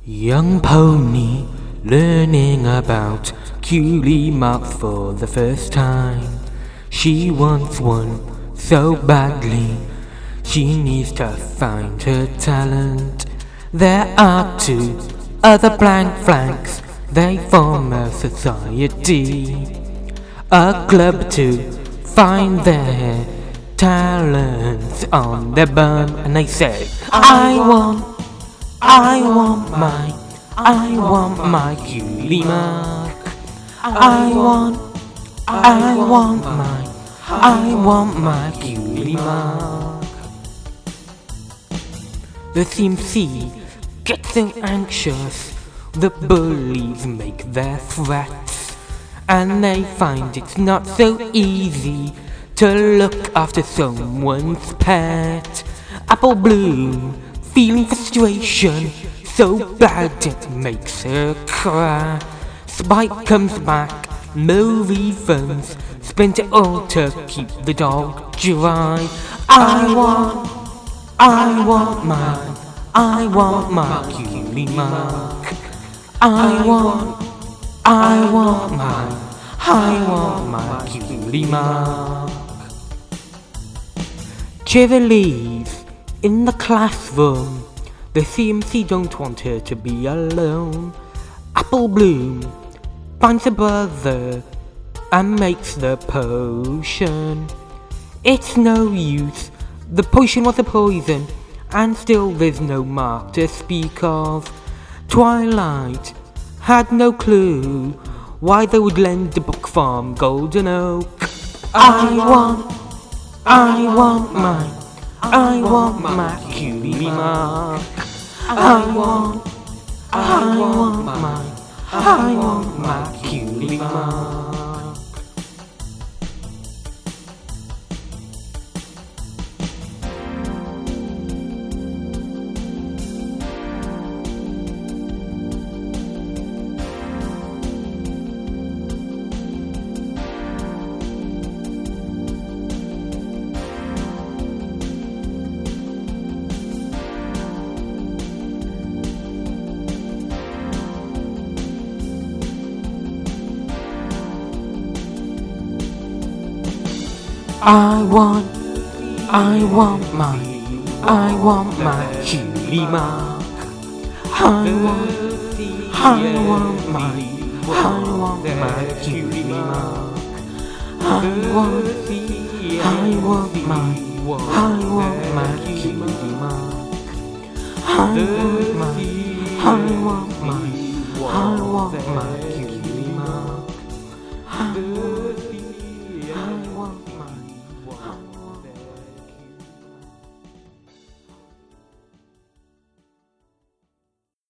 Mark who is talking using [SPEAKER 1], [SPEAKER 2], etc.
[SPEAKER 1] Young pony learning about cutie mark for the first time. She wants one so badly. She needs to find her talent. There are two other blank flanks. They form a society, a club to find their talents on their bum. And they say, I want my cutie mark. I want my cutie mark. The CMC gets so anxious. The bullies make their threats, and they find it's not so easy to look after someone's pet. Apple Bloom feeling frustration so bad it makes her cry. Spike comes back, no refunds, spent it all to keep the dog dry. I want my cutie mark. I want my cutie mark. Cheerileaf in the classroom. The CMC don't want her to be alone. Apple Bloom finds a brother and makes the potion. It's no use, the potion was a poison, and still there's no mark to speak of. Twilight had no clue why they would lend the book from Golden Oak. I want my cutie mark. I want my cutie mark. I want my cutie mark. I want my cutie mark. I want my cutie mark. I want my cutie mark.